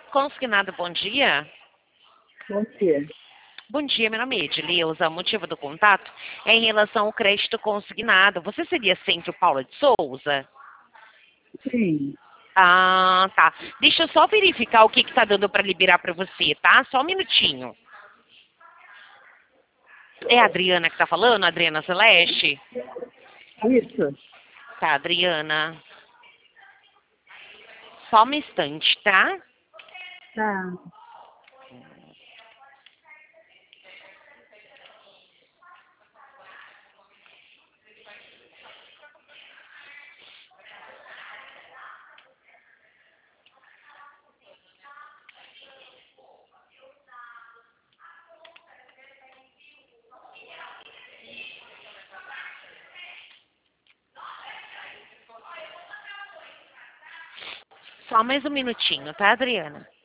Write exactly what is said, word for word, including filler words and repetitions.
Consignado, bom dia. Bom dia. Bom dia, meu nome é Edileuza. O motivo do contato é em relação ao crédito consignado. Você seria sempre o Paula de Souza? Sim. Ah, tá. Deixa eu só verificar o que que tá dando para liberar para você, tá? Só um minutinho. É a Adriana que tá falando? Adriana Celeste? Isso. Tá, Adriana. Só um instante, tá? Tá. Só mais um minutinho, tá, Adriana?